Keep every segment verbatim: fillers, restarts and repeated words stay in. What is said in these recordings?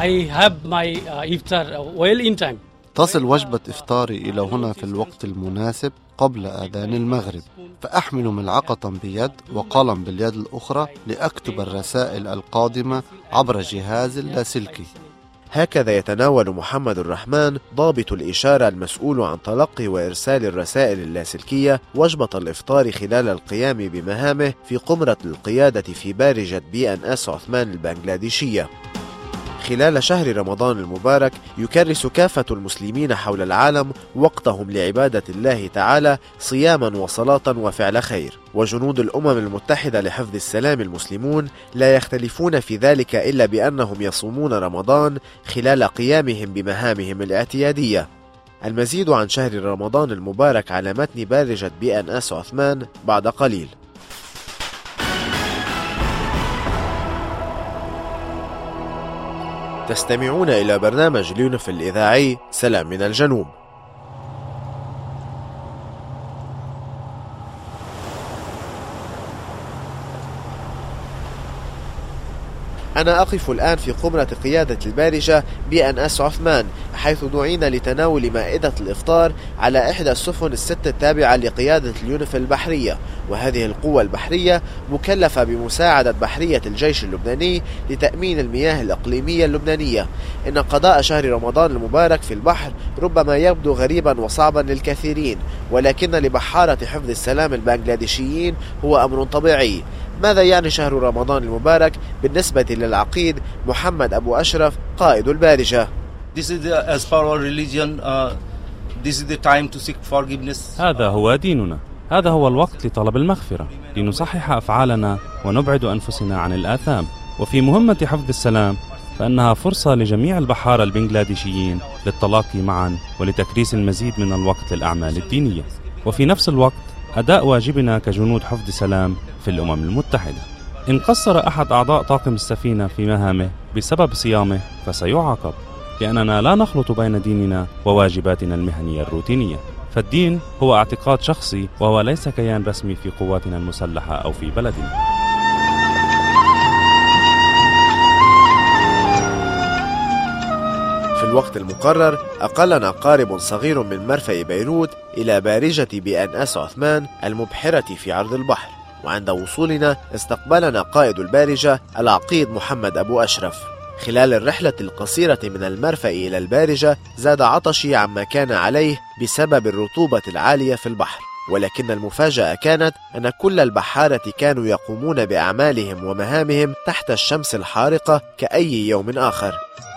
I have my uh, iftar well in time. تصل وجبة إفطاري إلى هنا في الوقت المناسب قبل آذان المغرب، فأحمل ملعقة بيد وقلم باليد الأخرى لأكتب الرسائل القادمة عبر جهاز اللاسلكي. هكذا يتناول محمد الرحمن ضابط الإشارة المسؤول عن تلقي وإرسال الرسائل اللاسلكية وجبة الإفطار خلال القيام بمهامه في قمرة القيادة في بارجة بي إن إس عثمان البنغلاديشية. خلال شهر رمضان المبارك يكرس كافة المسلمين حول العالم وقتهم لعبادة الله تعالى صياما وصلاة وفعل خير، وجنود الأمم المتحدة لحفظ السلام المسلمون لا يختلفون في ذلك إلا بأنهم يصومون رمضان خلال قيامهم بمهامهم الاعتيادية. المزيد عن شهر رمضان المبارك على متن بارجة بي إن إس عثمان بعد قليل. تستمعون إلى برنامج اليونف الإذاعي سلام من الجنوب. أنا أقف الآن في قمرة قيادة البارجة بي إن إس عثمان، حيث دعينا لتناول مائدة الإفطار على إحدى السفن الست التابعة لقيادة اليونف البحرية، وهذه القوة البحرية مكلفة بمساعدة بحرية الجيش اللبناني لتأمين المياه الإقليمية اللبنانية. إن قضاء شهر رمضان المبارك في البحر ربما يبدو غريبا وصعبا للكثيرين، ولكن لبحارة حفظ السلام البنغلاديشيين هو أمر طبيعي. ماذا يعني شهر رمضان المبارك بالنسبة للعقيد محمد أبو أشرف قائد البارجة؟ This is the, as per our religion, uh, this is the time to seek forgiveness. هذا هو ديننا، هذا هو الوقت لطلب المغفرة، لنصحح أفعالنا ونبعد أنفسنا عن الآثام. وفي مهمة حفظ السلام فإنها فرصة لجميع البحارة البنغلاديشيين للتلاقي معا ولتكريس المزيد من الوقت للأعمال الدينية، وفي نفس الوقت أداء واجبنا كجنود حفظ سلام في الأمم المتحدة. إن قصر أحد أعضاء طاقم السفينة في مهامه بسبب صيامه فسيعاقب، لأننا لا نخلط بين ديننا وواجباتنا المهنية الروتينية، فالدين هو اعتقاد شخصي وهو ليس كيان رسمي في قواتنا المسلحة أو في بلدنا. في الوقت المقرر أقلنا قارب صغير من مرفأ بيروت إلى بارجة بي إن إس عثمان المبحرة في عرض البحر، وعند وصولنا استقبلنا قائد البارجة العقيد محمد أبو أشرف. خلال الرحلة القصيرة من المرفأ إلى البارجة زاد عطشي عما كان عليه بسبب الرطوبة العالية في البحر، ولكن المفاجأة كانت أن كل البحارة كانوا يقومون بأعمالهم ومهامهم تحت الشمس الحارقة كأي يوم آخر.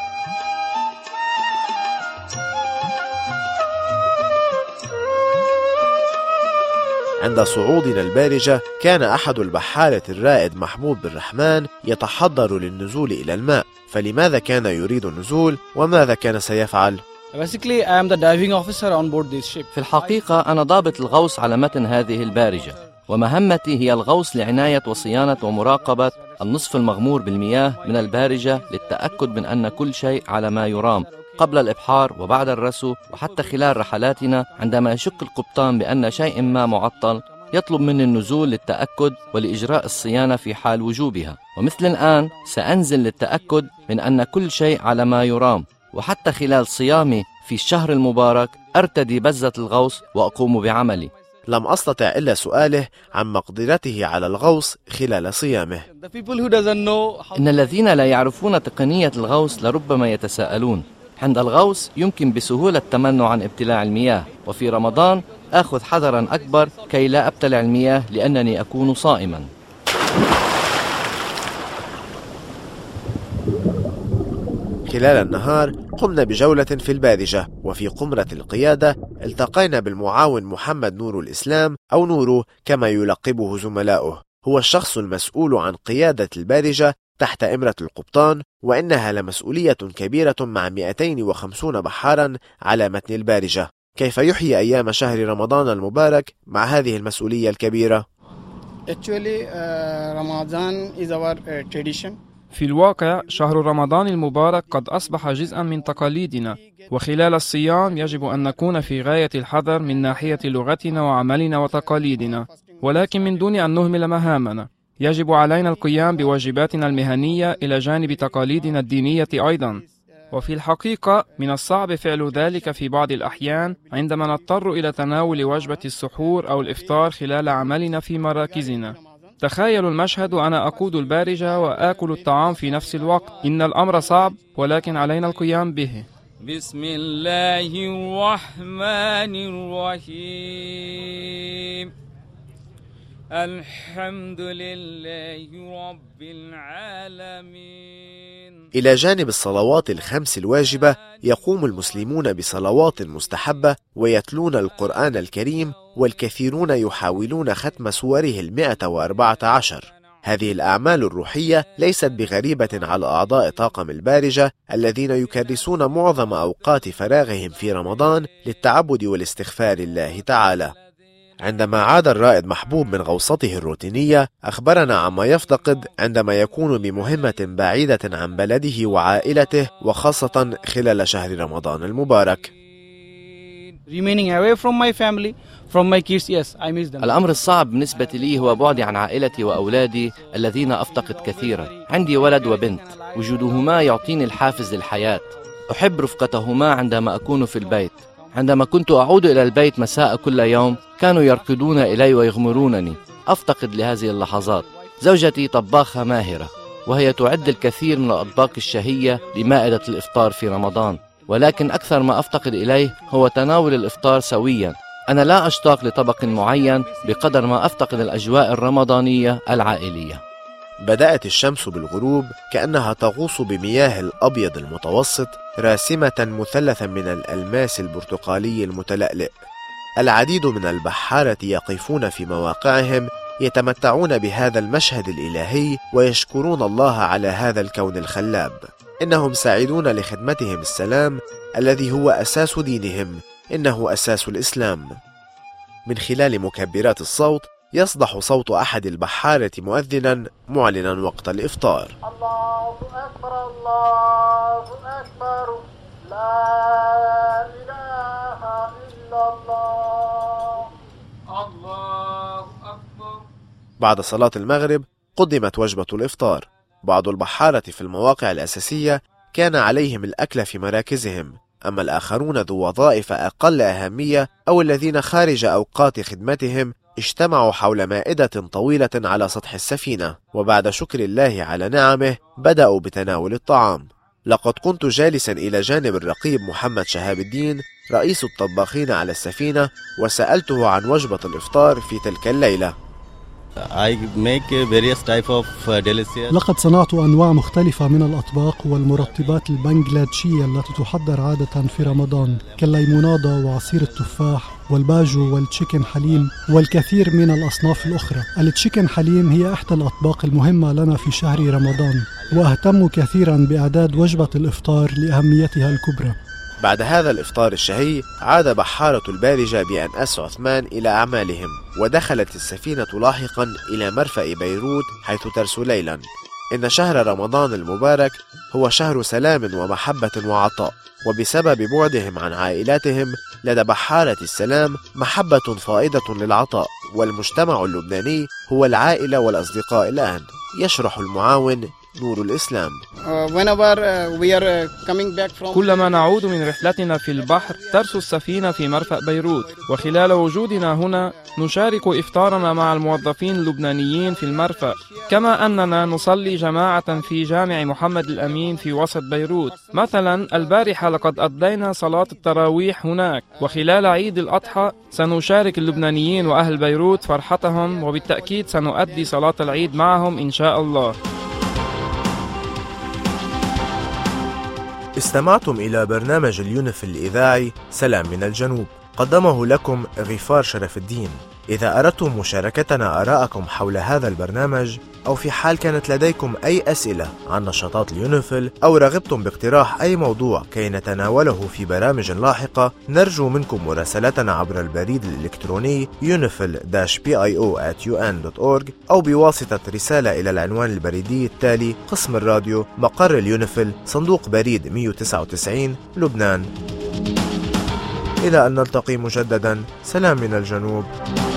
عند صعودنا البارجة كان أحد البحارة الرائد محمود بن رحمن يتحضر للنزول إلى الماء، فلماذا كان يريد النزول وماذا كان سيفعل؟ Basically, I am the diving officer on board this ship. في الحقيقة أنا ضابط الغوص على متن هذه البارجة، ومهمتي هي الغوص لعناية وصيانة ومراقبة النصف المغمور بالمياه من البارجة للتأكد من أن كل شيء على ما يرام قبل الإبحار وبعد الرسو، وحتى خلال رحلاتنا عندما يشك القبطان بأن شيء ما معطل يطلب مني النزول للتأكد ولإجراء الصيانة في حال وجوبها. ومثل الآن سأنزل للتأكد من أن كل شيء على ما يرام، وحتى خلال صيامي في الشهر المبارك أرتدي بزة الغوص وأقوم بعملي. لم أستطع إلا سؤاله عن مقدرته على الغوص خلال صيامه. إن الذين لا يعرفون تقنية الغوص لربما يتساءلون. عند الغوص يمكن بسهولة التمنع عن ابتلاع المياه، وفي رمضان آخذ حذرا أكبر كي لا أبتلع المياه لأنني أكون صائما. خلال النهار قمنا بجولة في البارجة، وفي قمرة القيادة التقينا بالمعاون محمد نور الإسلام أو نورو كما يلقبه زملاؤه. هو الشخص المسؤول عن قيادة البارجة تحت إمرة القبطان، وإنها لمسؤولية كبيرة مع مئتين وخمسين بحارا على متن البارجة. كيف يحيي أيام شهر رمضان المبارك مع هذه المسؤولية الكبيرة؟ Actually, uh, Ramadan is our uh, tradition. في الواقع شهر رمضان المبارك قد أصبح جزءا من تقاليدنا، وخلال الصيام يجب أن نكون في غاية الحذر من ناحية لغتنا وعملنا وتقاليدنا، ولكن من دون أن نهمل مهامنا. يجب علينا القيام بواجباتنا المهنية إلى جانب تقاليدنا الدينية أيضا. وفي الحقيقة من الصعب فعل ذلك في بعض الأحيان عندما نضطر إلى تناول وجبة السحور أو الإفطار خلال عملنا في مراكزنا. تخيلوا المشهد وأنا أقود البارجة وآكل الطعام في نفس الوقت. إن الأمر صعب ولكن علينا القيام به. بسم الله الرحمن الرحيم. الحمد لله رب العالمين. إلى جانب الصلوات الخمس الواجبة يقوم المسلمون بصلوات مستحبة ويتلون القرآن الكريم، والكثيرون يحاولون ختم سوره المئة وأربعة عشر. هذه الأعمال الروحية ليست بغريبة على أعضاء طاقم البارجة الذين يكرسون معظم أوقات فراغهم في رمضان للتعبد والاستغفار الله تعالى. عندما عاد الرائد محبوب من غوصته الروتينية أخبرنا عما يفتقد عندما يكون بمهمة بعيدة عن بلده وعائلته، وخاصة خلال شهر رمضان المبارك. الأمر الصعب بالنسبة لي هو بعدي عن عائلتي وأولادي الذين أفتقد كثيرا. عندي ولد وبنت، وجودهما يعطيني الحافز للحياة. أحب رفقتهما عندما أكون في البيت. عندما كنت أعود إلى البيت مساء كل يوم كانوا يركضون إلي ويغمرونني. أفتقد لهذه اللحظات. زوجتي طباخة ماهرة، وهي تعد الكثير من الأطباق الشهية لمائدة الإفطار في رمضان، ولكن أكثر ما أفتقد إليه هو تناول الإفطار سويا. أنا لا أشتاق لطبق معين بقدر ما أفتقد الأجواء الرمضانية العائلية. بدأت الشمس بالغروب كأنها تغوص بمياه الأبيض المتوسط، راسمة مثلثا من الألماس البرتقالي المتلألئ. العديد من البحارة يقفون في مواقعهم يتمتعون بهذا المشهد الإلهي ويشكرون الله على هذا الكون الخلاب. إنهم ساعدون لخدمتهم السلام الذي هو أساس دينهم، إنه أساس الإسلام. من خلال مكبرات الصوت يصدح صوت أحد البحارة مؤذنا معلنا وقت الإفطار. الله أكبر الله أكبر لا إله إلا الله الله أكبر. بعد صلاة المغرب قدمت وجبة الإفطار. بعض البحارة في المواقع الأساسية كان عليهم الأكل في مراكزهم، أما الآخرون ذو وظائف أقل أهمية أو الذين خارج أوقات خدمتهم اجتمعوا حول مائدة طويلة على سطح السفينة، وبعد شكر الله على نعمه بدأوا بتناول الطعام. لقد كنت جالسا إلى جانب الرقيب محمد شهاب الدين رئيس الطباخين على السفينة، وسألته عن وجبة الإفطار في تلك الليلة. I make various type of delicious. لقد صنعت أنواع مختلفة من الأطباق والمرطبات البنغلاديشية التي تحضر عادة في رمضان، كالليمونادة وعصير التفاح والباجو والتشيكن حليم والكثير من الأصناف الأخرى. التشيكن حليم هي إحدى الأطباق المهمة لنا في شهر رمضان، وأهتم كثيرا بإعداد وجبة الإفطار لأهميتها الكبرى. بعد هذا الإفطار الشهي عاد بحارة البارجة بأنأس عثمان إلى أعمالهم، ودخلت السفينة لاحقا إلى مرفأ بيروت حيث ترسو ليلا. إن شهر رمضان المبارك هو شهر سلام ومحبة وعطاء، وبسبب بعدهم عن عائلاتهم لدى بحارة السلام محبة فائضة للعطاء، والمجتمع اللبناني هو العائلة والأصدقاء الآن. يشرح المعاون نور الإسلام. كلما نعود من رحلتنا في البحر ترسو السفينة في مرفأ بيروت، وخلال وجودنا هنا نشارك إفطارنا مع الموظفين اللبنانيين في المرفأ، كما أننا نصلي جماعة في جامع محمد الأمين في وسط بيروت. مثلا البارحة لقد أدينا صلاة التراويح هناك، وخلال عيد الأضحى سنشارك اللبنانيين وأهل بيروت فرحتهم، وبالتأكيد سنؤدي صلاة العيد معهم إن شاء الله. استمعتم إلى برنامج اليونف الإذاعي سلام من الجنوب، قدمه لكم غفار شرف الدين. إذا أردتم مشاركتنا آراءكم حول هذا البرنامج، أو في حال كانت لديكم أي أسئلة عن نشاطات اليونيفل، أو رغبتم باقتراح أي موضوع كي نتناوله في برامج لاحقة، نرجو منكم مراسلتنا عبر البريد الإلكتروني يونيفل بي آي أو آت يو إن دوت أورج، أو بواسطة رسالة إلى العنوان البريدي التالي: قسم الراديو، مقر اليونيفل، صندوق بريد مئة وتسعة وتسعين، لبنان. إلى أن نلتقي مجددا، سلام من الجنوب.